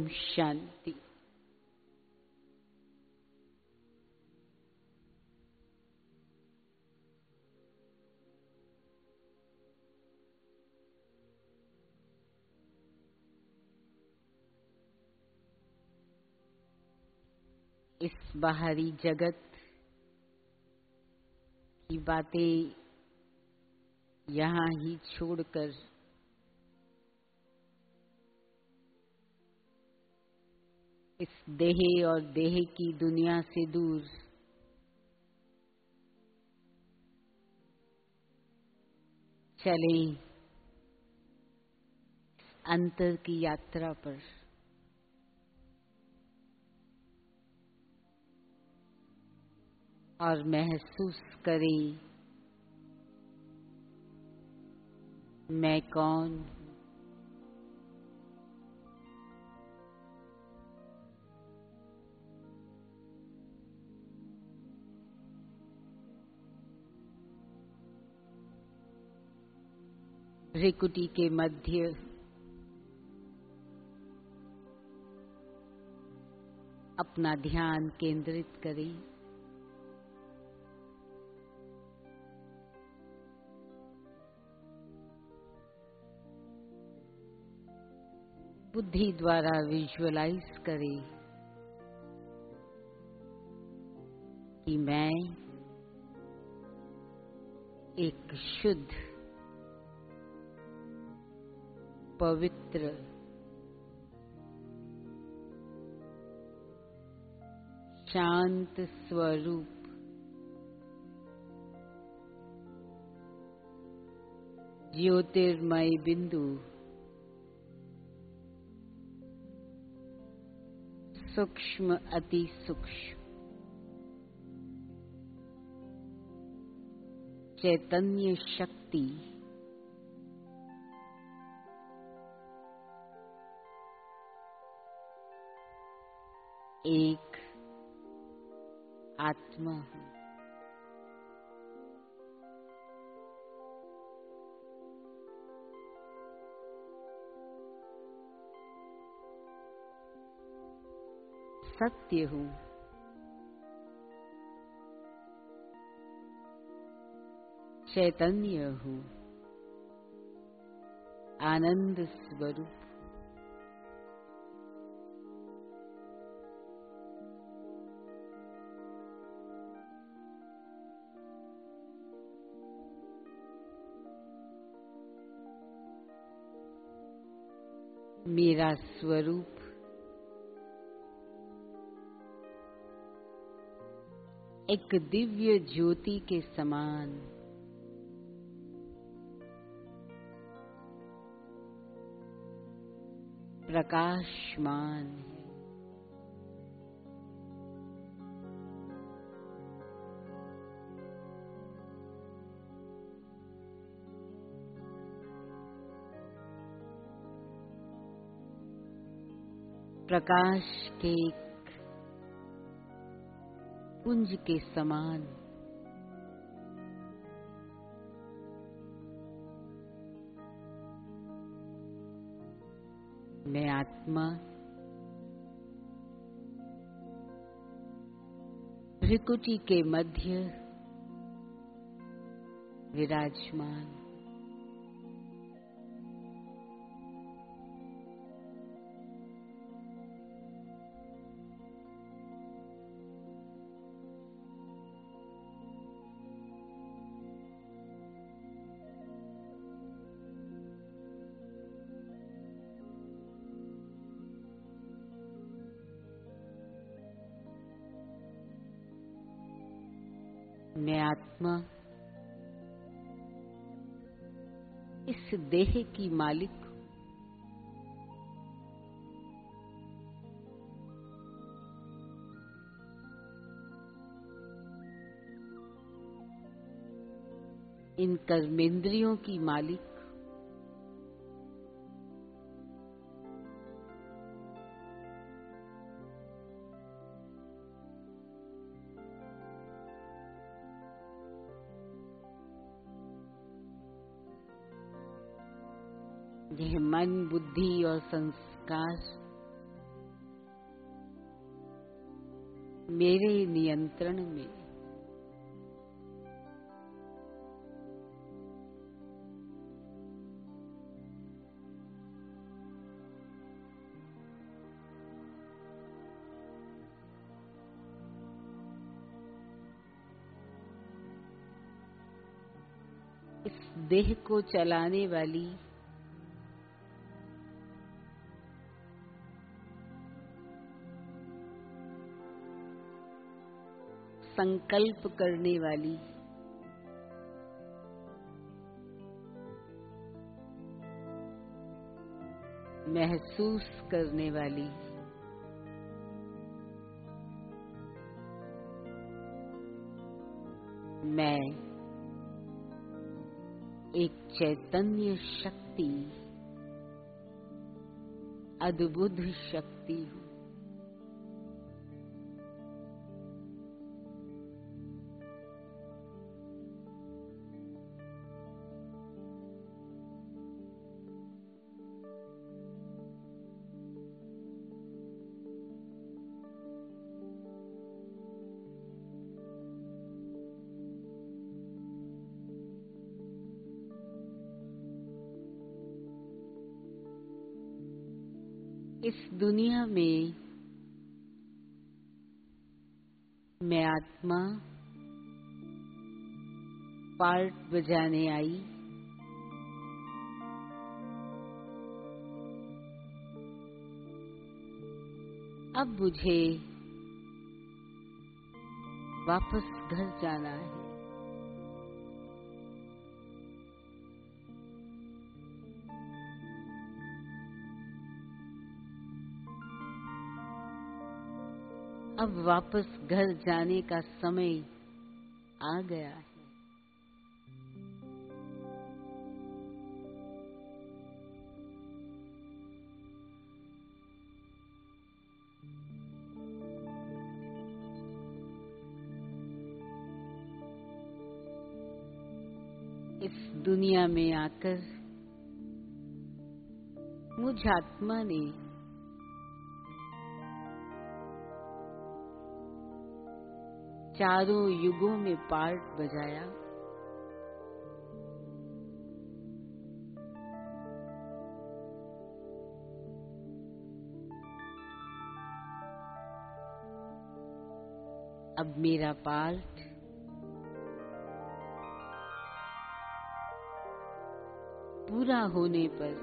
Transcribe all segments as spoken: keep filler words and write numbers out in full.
शांति। इस बाहरी जगत की बातें यहाँ ही छोड़कर इस देह और देह की दुनिया से दूर चलें अंतर की यात्रा पर। और महसूस करें मैं कौन, भ्रिकुटी के मध्य अपना ध्यान केंद्रित करें। बुद्धि द्वारा विजुअलाइज करें कि मैं एक शुद्ध, पवित्र, शांत स्वरूप ज्योतिर्मय बिंदु सूक्ष्म अति सूक्ष्म चैतन्य शक्ति एक आत्मा हूँ। सत्य हूँ। चैतन्य हूँ। आनंद स्वरूप। मेरा स्वरूप एक दिव्य ज्योति के समान प्रकाशमान है। प्रकाश के एक पुंज के समान मैं आत्मा भ्रिकुटी के मध्य विराजमान। मैं आत्मा इस देह की मालिक हूँ। इन कर्मेंद्रियों की मालिक यह मन, बुद्धि और संस्कार मेरे नियंत्रण में। इस देह को चलाने वाली संकल्प करने वाली महसूस करने वाली मैं एक चैतन्य शक्ति, अद्भुत शक्ति हूँ। इस दुनिया में मैं आत्मा पार्ट बजाने आई। अब मुझे वापस घर जाना है। अब वापस घर जाने का समय आ गया है। इस दुनिया में आकर मुझ आत्मा ने चारों युगों में पार्ट बजाया। अब मेरा पार्ट पूरा होने पर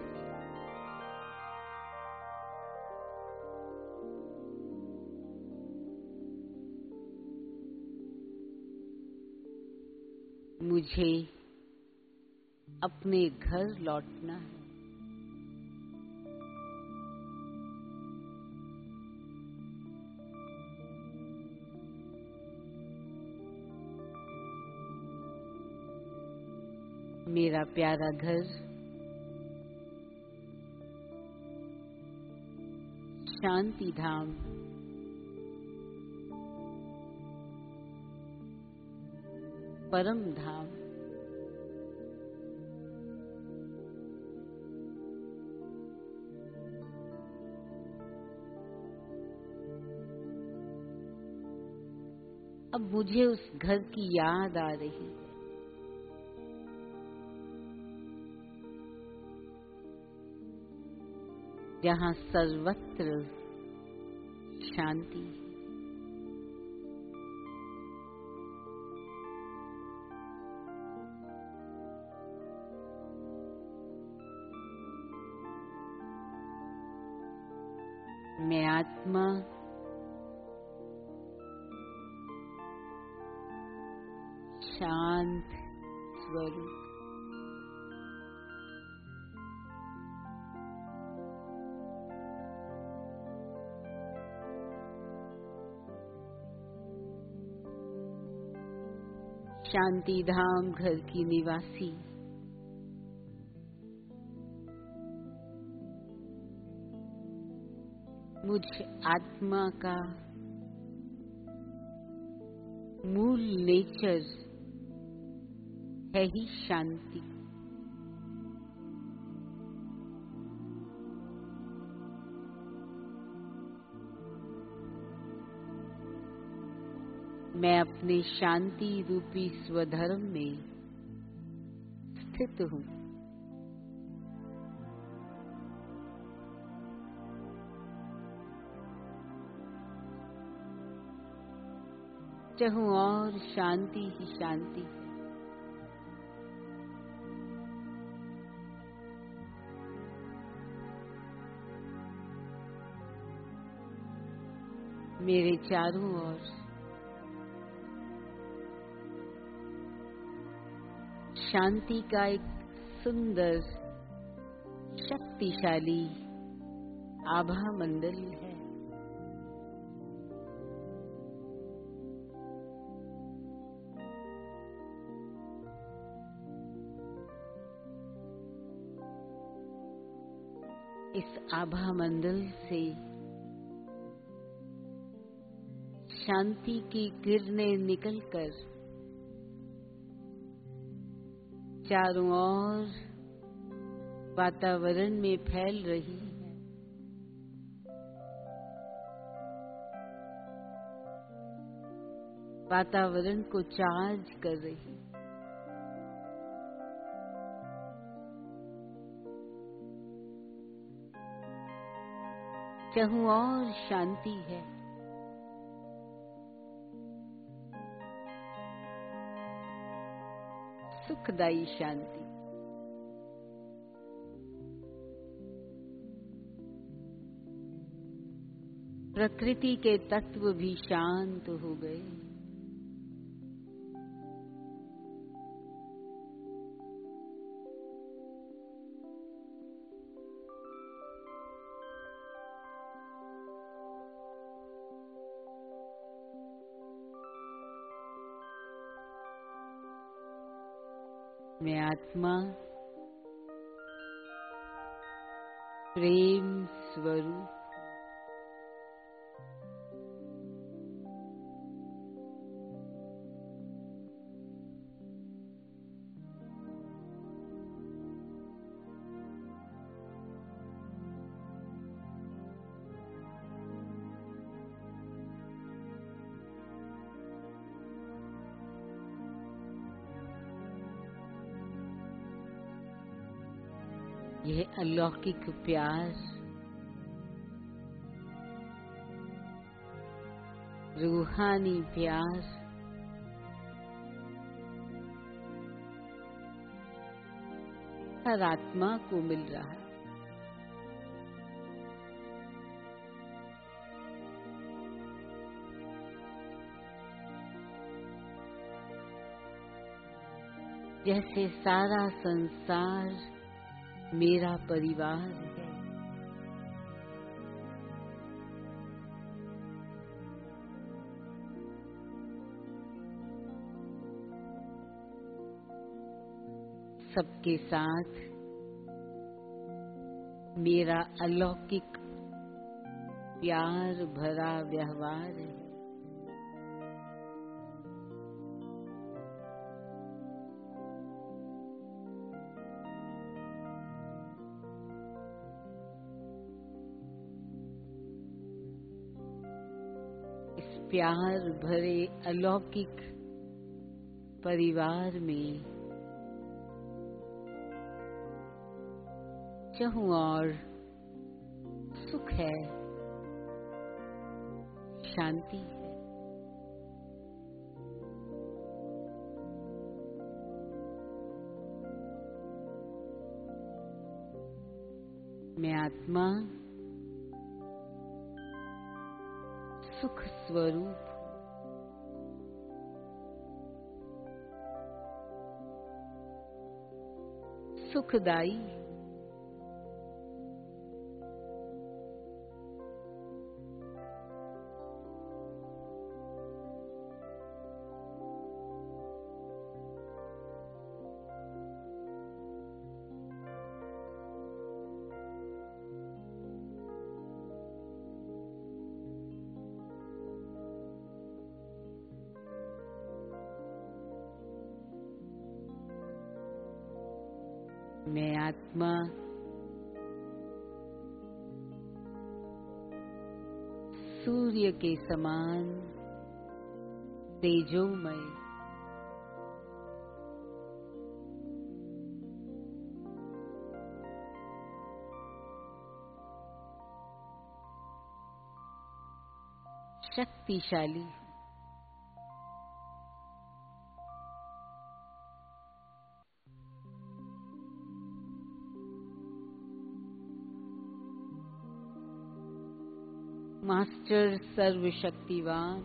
मुझे अपने घर लौटना है। मेरा प्यारा घर शांति धाम परम धाम अब मुझे उस घर की याद आ रही है। जहाँ सर्वत्र शांति है। मैं आत्मा शांत स्वरूप शांति धाम घर की निवासी मुझ आत्मा का मूल नेचर है ही शांति। मैं अपने शांति रूपी स्वधर्म में स्थित हूँ। चाहूं और शांति ही शांति है। मेरे चारों ओर शांति का एक सुंदर शक्तिशाली आभा मंडल है। इस आभा मंडल से शांति की किरणें निकलकर चारों ओर वातावरण में फैल रही है। वातावरण को चार्ज कर रही है। चाहूं और शांति है। सुखदायी शांति। प्रकृति के तत्व भी शांत हो गए। मैं आत्मा प्रेम स्वरूप यह अलौकिक प्यार रूहानी प्यार हर आत्मा को मिल रहा है। जैसे सारा संसार मेरा परिवार है। सबके साथ मेरा अलौकिक प्यार भरा व्यवहार है। प्यार भरे अलौकिक परिवार में चाहूं और सुख है, शांति है। मैं आत्मा सुख स्वरूप सुखदाई मैं आत्मा सूर्य के समान तेजोमय, शक्तिशाली, मास्टर सर्वशक्तिवान,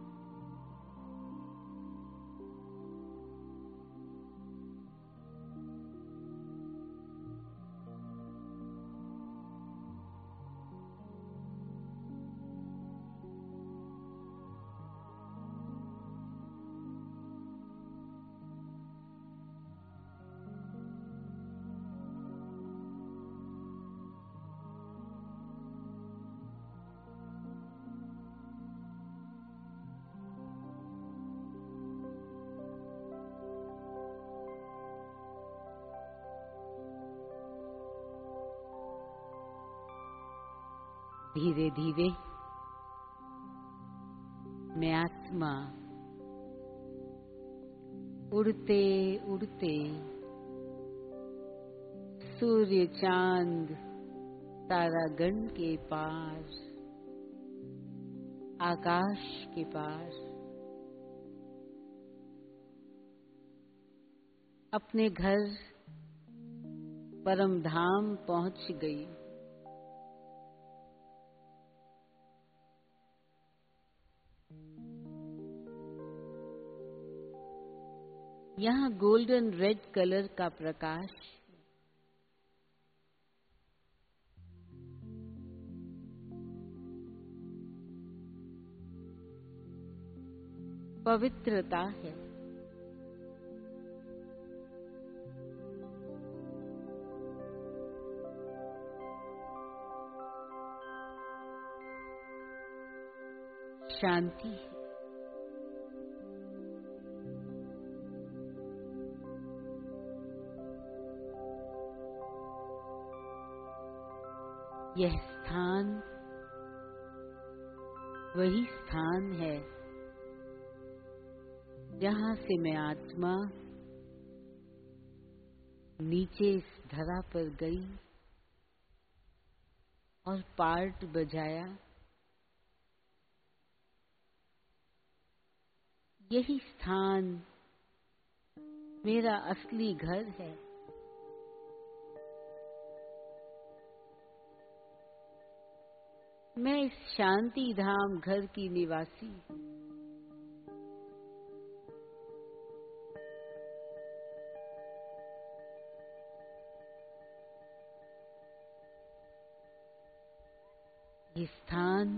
धीरे धीरे मैं आत्मा उड़ते उड़ते सूर्य चांद तारागण के पार, आकाश के पार अपने घर परम धाम पहुंच गई। यहाँ गोल्डन रेड कलर का प्रकाश पवित्रता है। शांति है। यह स्थान वही स्थान है जहां से मैं आत्मा नीचे इस धरा पर गई और पार्ट बजाया। यही स्थान मेरा असली घर है। मैं इस शांति धाम घर की निवासी, ये स्थान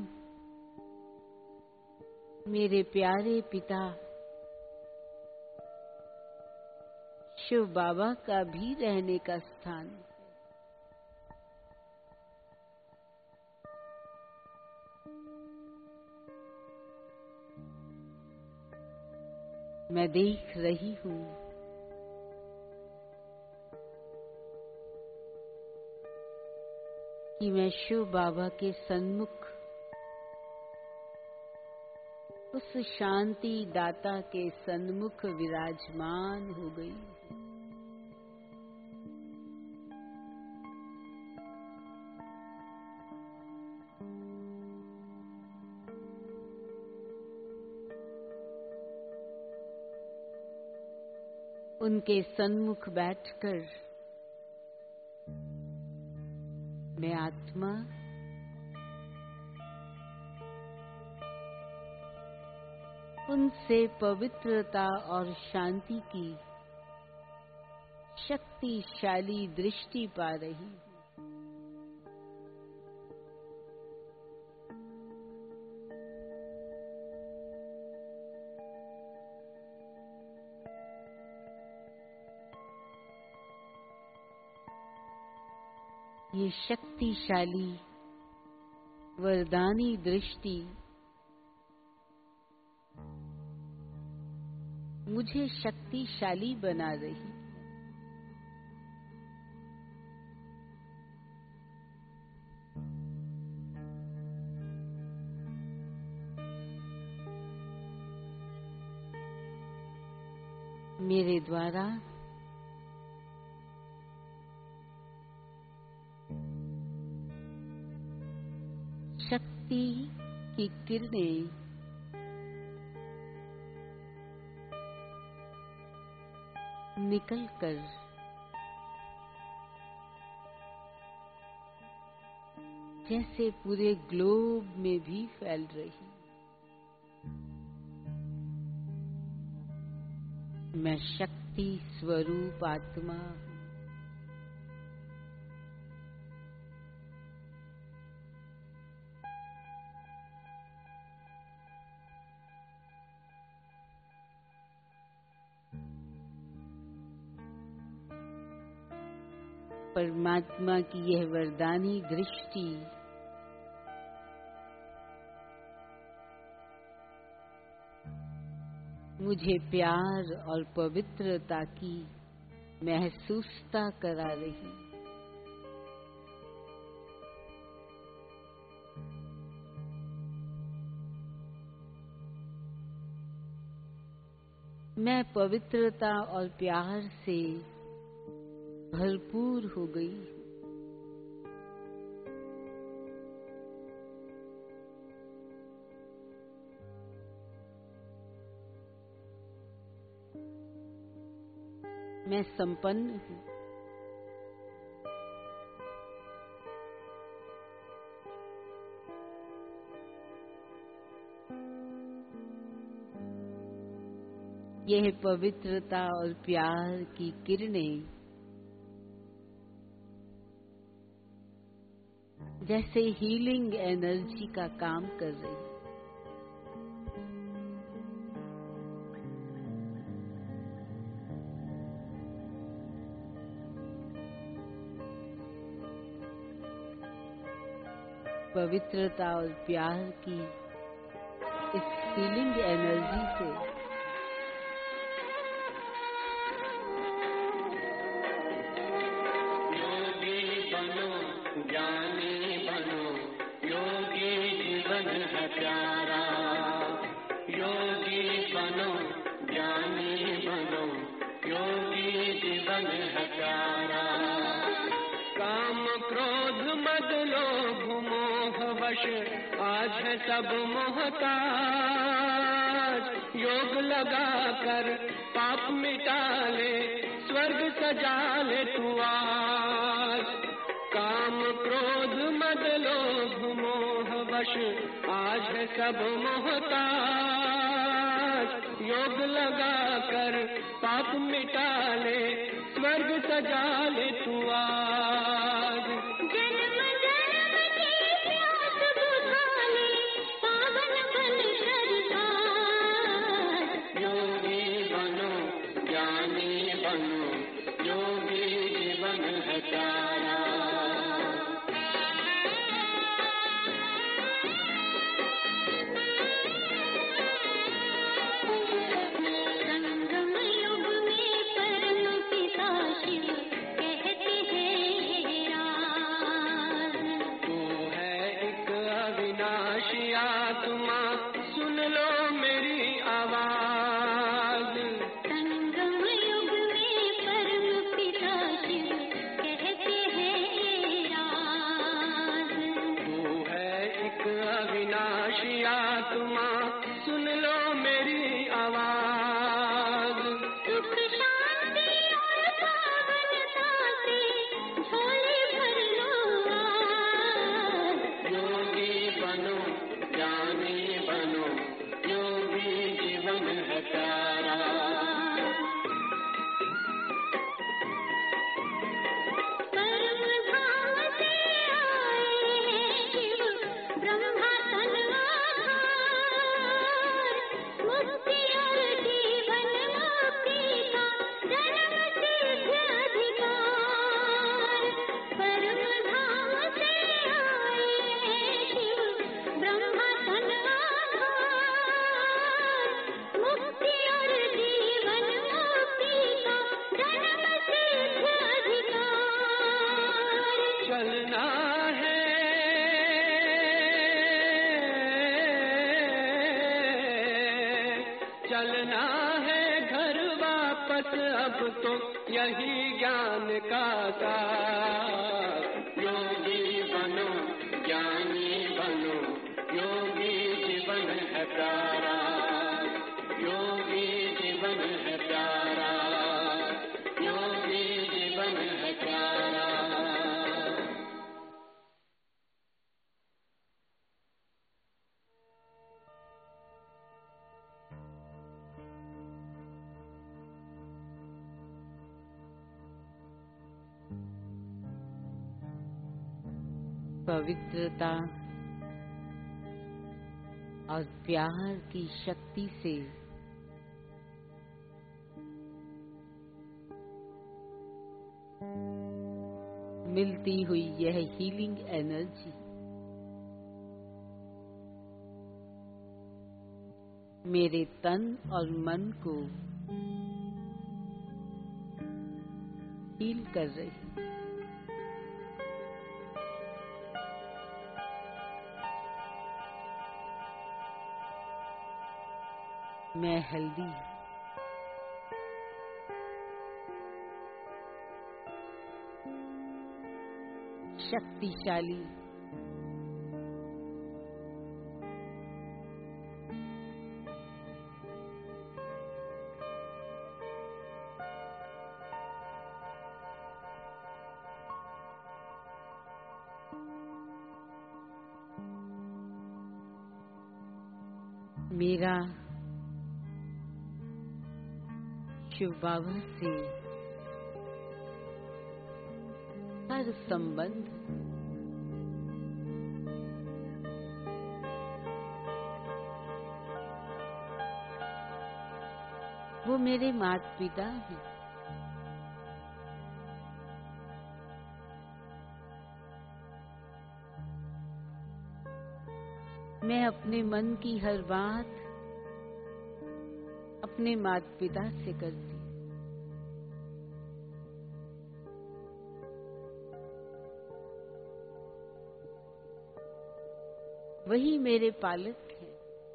मेरे प्यारे पिता शिव बाबा का भी रहने का स्थान है। मैं देख रही हूं कि मैं शिव बाबा के सन्मुख उस शांति दाता के सन्मुख विराजमान हो गई। उनके सन्मुख बैठकर मैं आत्मा उनसे पवित्रता और शांति की शक्तिशाली दृष्टि पा रही हूं। ये शक्तिशाली वरदानी दृष्टि मुझे शक्तिशाली बना रही। मेरे द्वारा शक्ति की किरणें निकलकर जैसे पूरे ग्लोब में भी फैल रही। मैं शक्ति स्वरूप आत्मा हूँ। परमात्मा की यह वरदानी दृष्टि मुझे प्यार और पवित्रता की महसूसता करा रही। मैं पवित्रता और प्यार से भरपूर हो गई। मैं संपन्न हूँ। यह पवित्रता और प्यार की किरणें जैसे हीलिंग एनर्जी का काम कर रही। पवित्रता और प्यार की इस हीलिंग एनर्जी से योगी बनो, ज्ञानी बनो, योगी जीवन है प्यारा। योगी बनो, ज्ञानी बनो, योगी जीवन है प्यारा। काम क्रोध मद लोभ मोह वश आज है सब मोहताज। योग लगा कर पाप मिटा ले, स्वर्ग सजा ले तू आज। काम क्रोध मद लोभ मोह वश आज है सब मोहताज। योग लगा कर पाप मिटा ले, स्वर्ग सजा ले तू आज। जन्म जन्म की प्यास बुझा ले, पावन बन सरदार। योगी बनो, ज्ञानी बनो, योगी जीवन है प्यारा। आत्मा सुन लो मेरी आवाज। संगम युग में परम पिता शिव कहते हैं राज। तू है एक अविनाशी आत्मा, सुन लो मेरी आवाज। सुख शांति और पावनता से झोली भर लो आज। योगी बनो, ज्ञानी बनो, योगी जीवन है प्यारा। परम धाम से आए हैं शिव ब्रह्मा तनवार। मुक्ति और जीवन मुक्ति का जन्म सिद्ध अधिकार। परम धाम से आए हैं शिव ब्रह्मा तनवार। मुक्ति और जीवन मुक्ति का जन्म सिद्ध अधिकार। चलना है, चलना है घर वापस बस अब तो यही ज्ञान का सार। योगी बनो ज्ञानी बनो, योगी जीवन है प्यारा, योगी जीवन है प्यारा, योगी जीवन है प्यारा। पवित्रता और प्यार की शक्ति से मिलती हुई यह हीलिंग एनर्जी मेरे तन और मन को हील कर रही। मैं हेल्दी हूँ, शक्तिशाली, मेरा शिव बाबा से हर संबंध वो मेरे माता पिता हैं। मैं अपने मन की हर बात अपने माता पिता से करती। वही मेरे पालक हैं।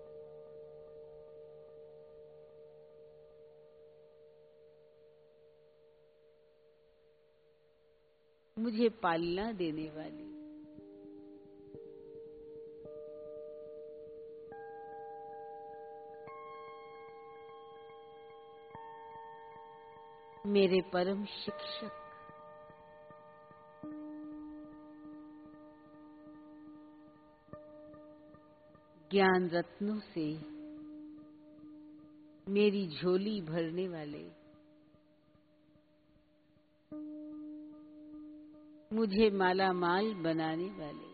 मुझे पालना देने वाली। मेरे परम शिक्षक, ज्ञान रत्नों से मेरी झोली भरने वाले, मुझे माला माल बनाने वाले,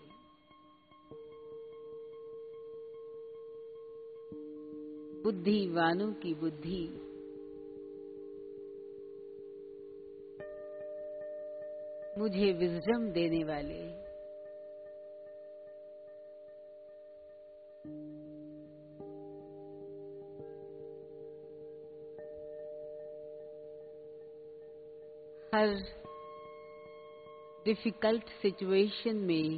बुद्धिवानों की बुद्धि, मुझे विजडम देने वाले, हर डिफिकल्ट सिचुएशन में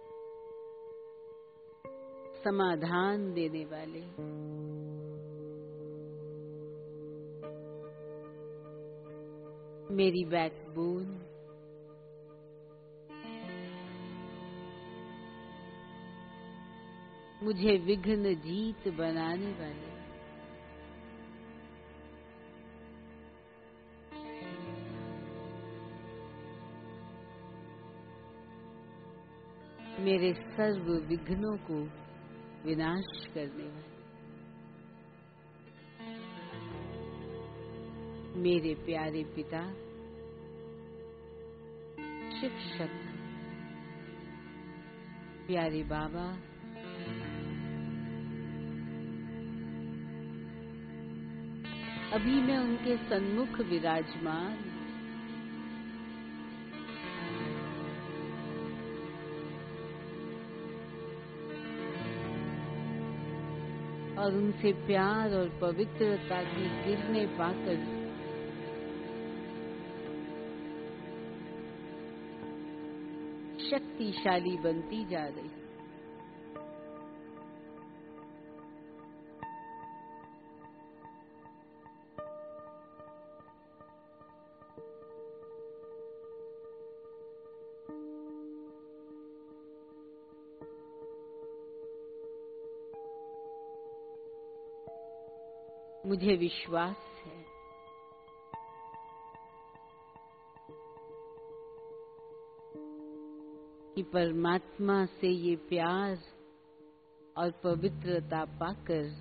समाधान देने वाले, मेरी बैकबोन, मुझे विघ्न जीत बनाने वाले, मेरे सर्व विघ्नों को विनाश करने वाले, मेरे प्यारे पिता, शिक्षक, प्यारे बाबा, अभी मैं उनके सन्मुख विराजमान, और उनसे प्यार और पवित्रता की किरणें पाकर शक्तिशाली बनती जा रही। मुझे विश्वास है कि परमात्मा से ये प्यार और पवित्रता पाकर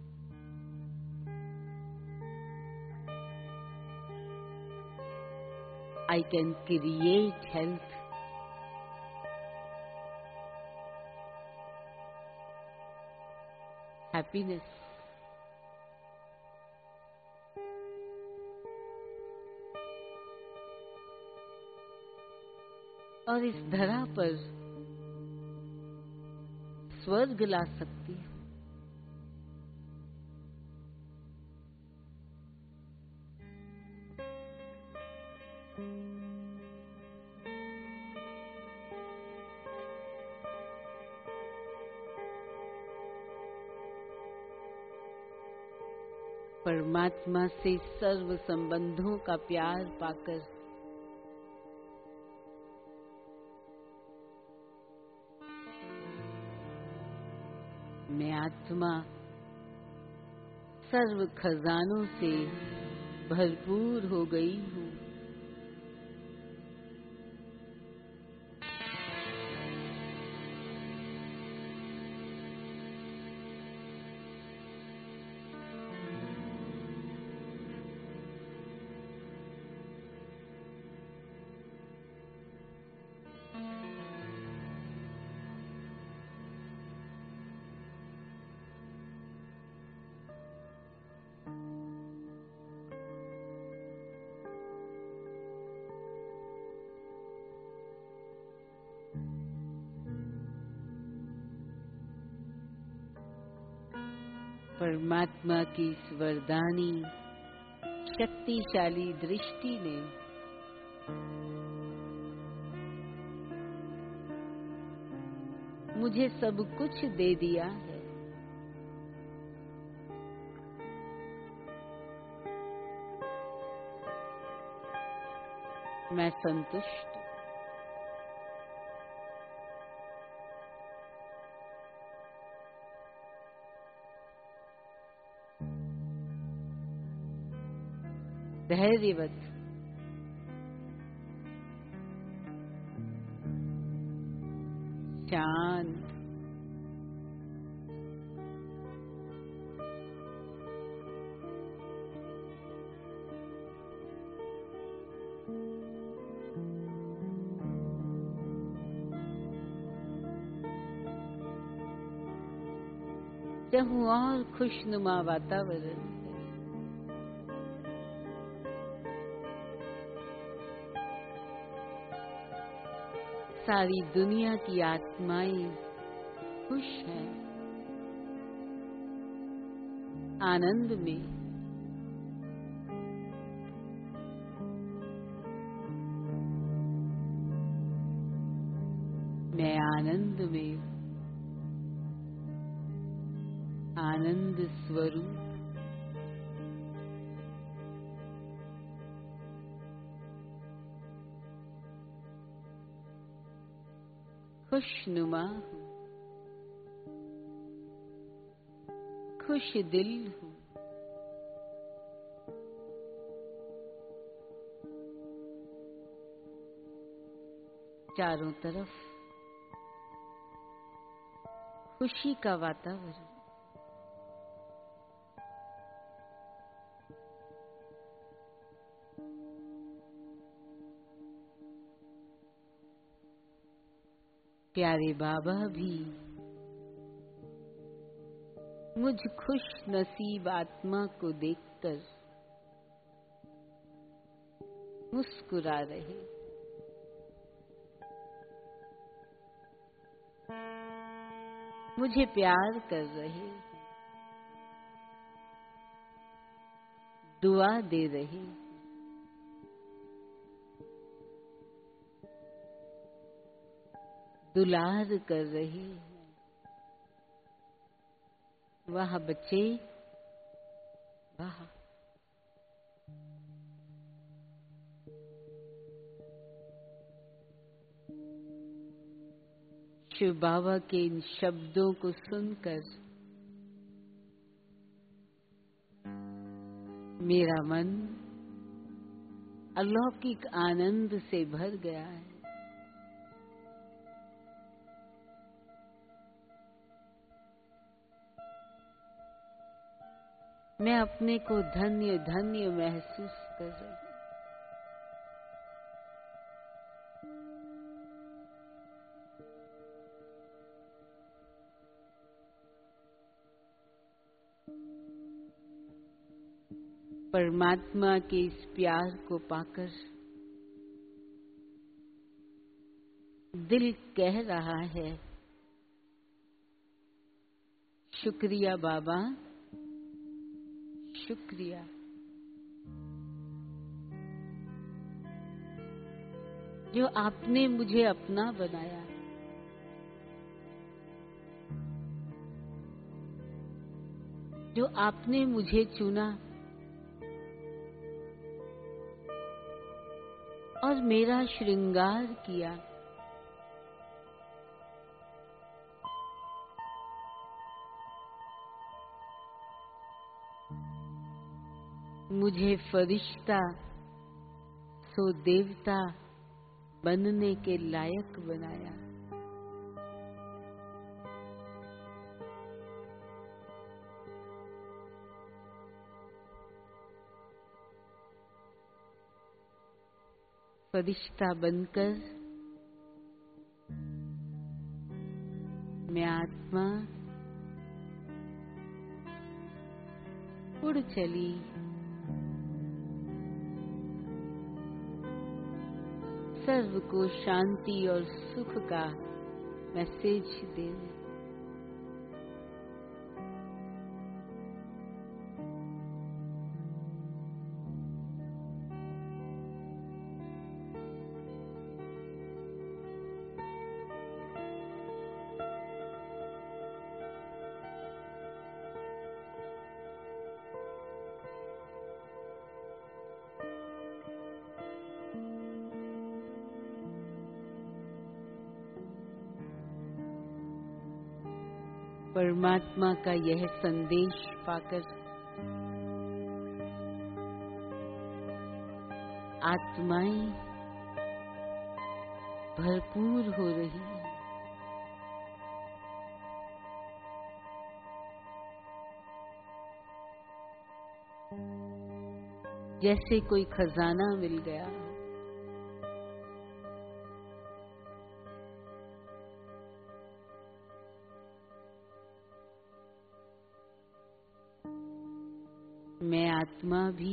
I can create health, happiness, और इस धरा पर स्वर्ग ला सकती हूँ। परमात्मा से सर्व संबंधों का प्यार पाकर मैं आत्मा सर्व खजानों से भरपूर हो गई हूँ। परमात्मा की इस वरदानी शक्तिशाली दृष्टि ने मुझे सब कुछ दे दिया है। मैं संतुष्ट धैर्यवत शांत चाहूं और खुशनुमा वातावरण सारी दुनिया की आत्माएं खुश हैं, आनंद में। मैं आनंद में, आनंद स्वरूप। खुशनुमा हूँ, खुश दिल हूँ। चारों तरफ खुशी का वातावरण। प्यारे बाबा भी मुझ खुश नसीब आत्मा को देखकर मुस्कुरा रहे। मुझे प्यार कर रहे, दुआ दे रहे। दुलार कर रहे हैं। वाह बच्चे वाह। शिव बाबा के इन शब्दों को सुनकर मेरा मन अलौकिक आनंद से भर गया है। मैं अपने को धन्य धन्य महसूस कर रही हूँ। परमात्मा के इस प्यार को पाकर दिल कह रहा है, शुक्रिया बाबा, शुक्रिया। जो आपने मुझे अपना बनाया, जो आपने मुझे चुना और मेरा श्रृंगार किया। मुझे फरिश्ता सो देवता बनने के लायक बनाया। फरिश्ता बनकर मैं आत्मा उड़ चली सर्व को शांति और सुख का मैसेज देने। परमात्मा का यह संदेश पाकर आत्माएं भरपूर हो रही हैं। जैसे कोई खजाना मिल गया। मैं आत्मा भी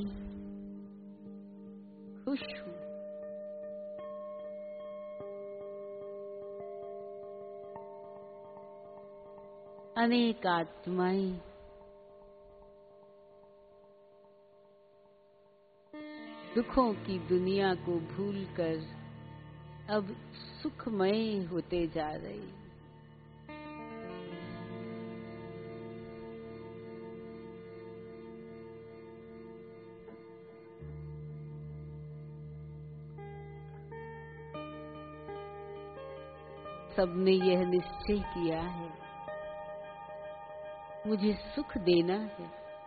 खुश हूँ। अनेक आत्माएं दुखों की दुनिया को भूलकर अब सुखमय होते जा रही। सबने यह निश्चय किया है, मुझे सुख देना है।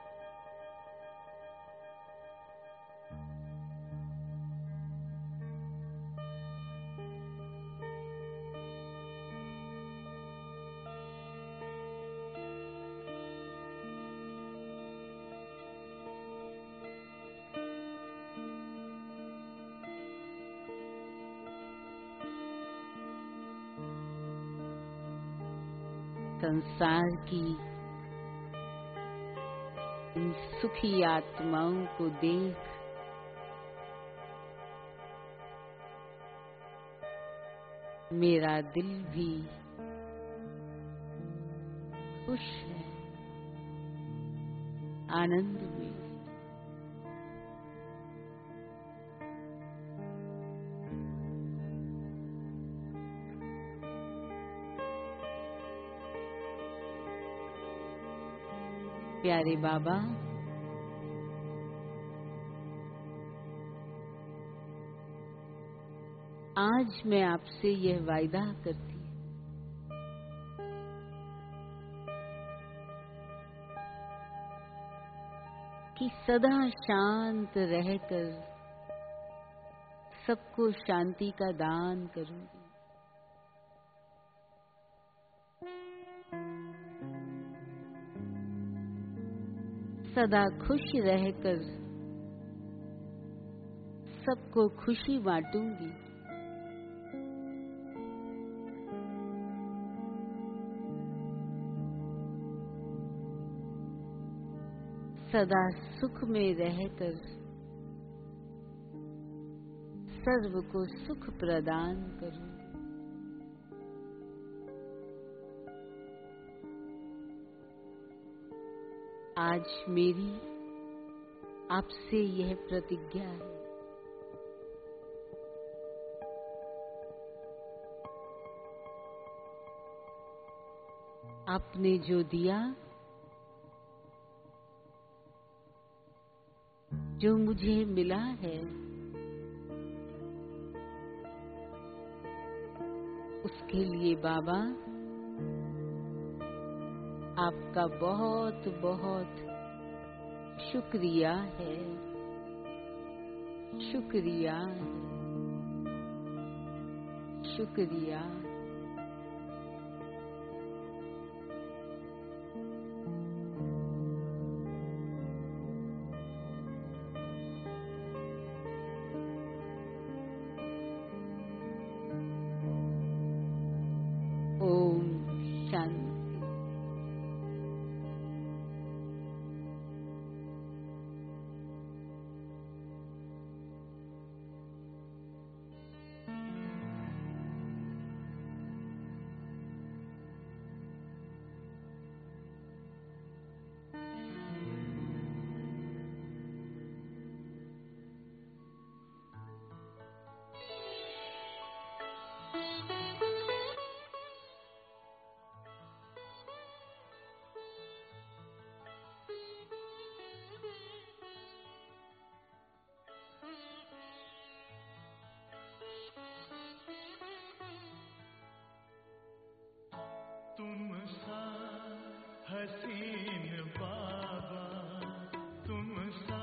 संसार की इन सुखी आत्माओं को देख मेरा दिल भी खुश है, आनंद में। प्यारे बाबा, आज मैं आपसे यह वायदा करती हूँ, कि सदा शांत रहकर सबको शांति का दान करूंगी। सदा खुश रहकर सबको खुशी बांटूंगी। सदा सुख में रहकर सर्व को सुख प्रदान करूंगी। आज मेरी आपसे यह प्रतिज्ञा है। आपने जो दिया, जो मुझे मिला है, उसके लिए बाबा आपका बहुत बहुत शुक्रिया है, शुक्रिया है, शुक्रिया। ओम शांति। तुम सा हसीन बाबा, तुम सा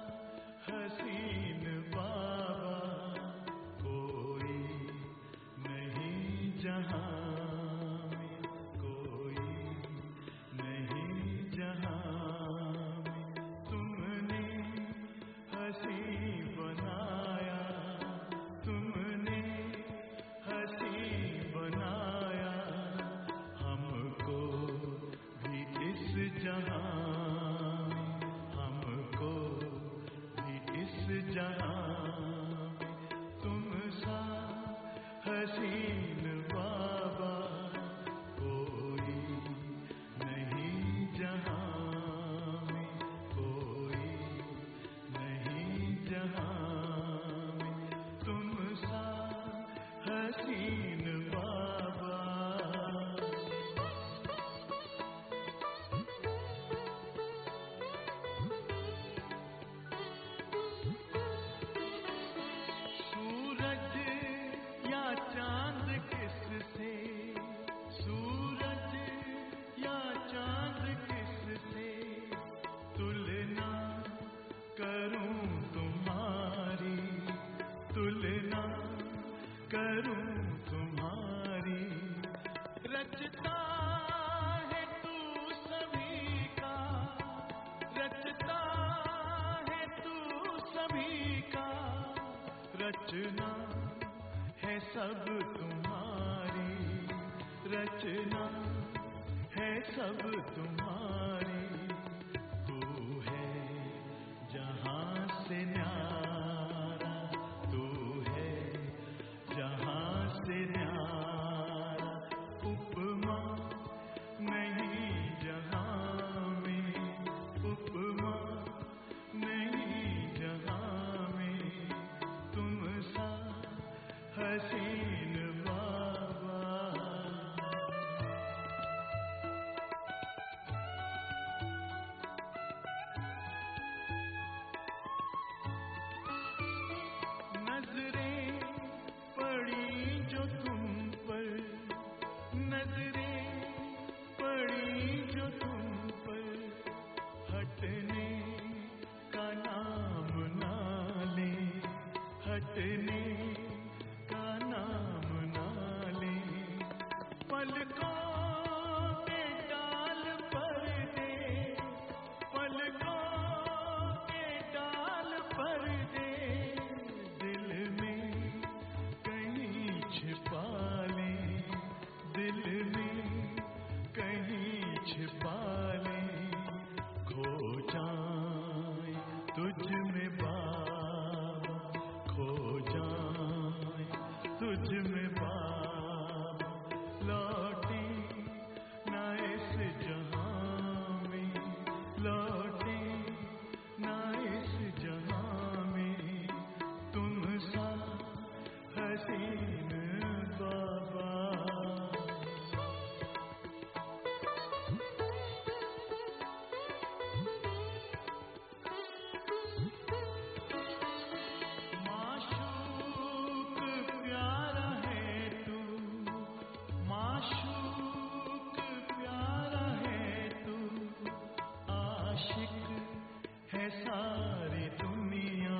हसीन बाबा, कोई नहीं जहां में, कोई नहीं जहां में। तुमने हसी बनाया, तुमने हसी बनाया, हमको भी इस जहां में, हमको भी इस जहां में। तुम सा हसीन बाबा, कोई नहीं जहां में, कोई नहीं जहां में। तुम सा हसीन बाबा। सूरज या चांद किससे, सूरज या चांद किससे तुलना करूं तुम्हारी, तुलना करूं तुम्हारी। रचता है तू सभी का, रचता है तू सभी का, रचना है सब तुम्हारी, रचना है सब तुम्हारी। तू है जहां से न्यारा, तू है जहां से न्यारा। उपमा नहीं जहां में, उपमा नहीं जहां में। तुम सा हसीन बाबा। नजरें पड़ी जो तुम पर, नजरें पड़ी जो तुम पर, हटने सारी दुनिया,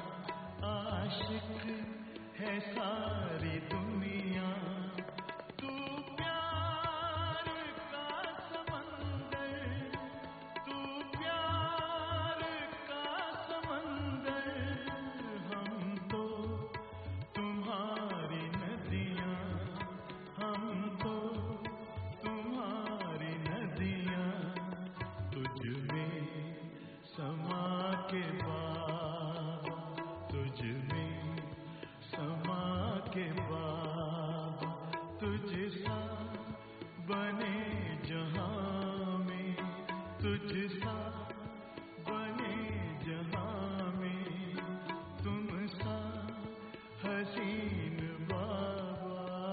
आशिक है सारी दुनिया। तू प्यार का समंदर, तू प्यार का समंदर, हम तो तुम्हारी नदियाँ, हम तो तुम्हारी नदियाँ। तुझ में समा के बाबा, तुझ में समा के बाबा, तुझ सा बने जहाँ में, तुझ सा बने जहाँ में, तुम सा हसीन बाबा।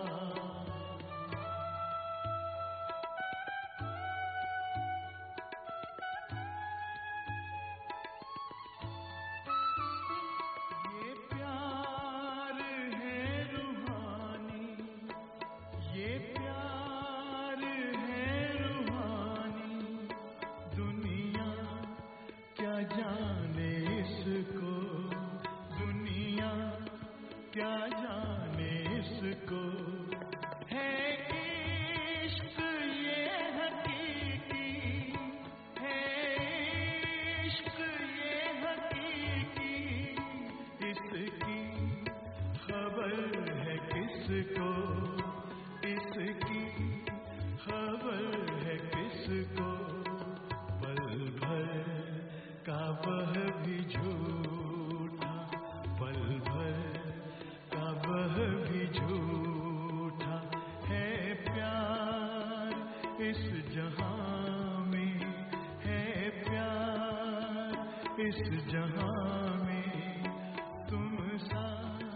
ये प्यार है रूहानी, ये प्यार है रूहानी। दुनिया क्या जाने इसको, दुनिया क्या जाने इसको। है इश्क ये हकीकी, है इश्क ये हकीकी। इसकी खबर है किसको, इसकी खबर है किसको। पल भर का वह भी झूठा, पल भर का वह भी झूठा। है प्यार इस जहां में, है प्यार इस जहां में। तुम सा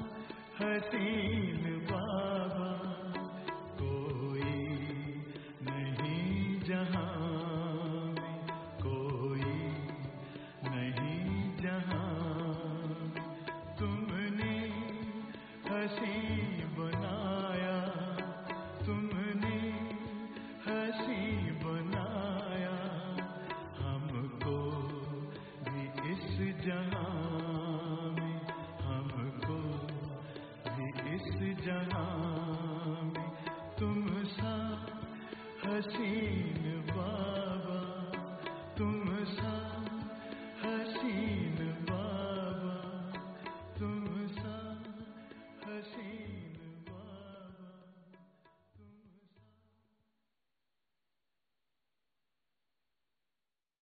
हसीन बाबा कोई नहीं जहां में, कोई नहीं जहां। तुमने हंसी बनाया, तुमने हंसी बनाया हमको भी इस जहां में, हमको भी इस जहां में। तुम सा हसीन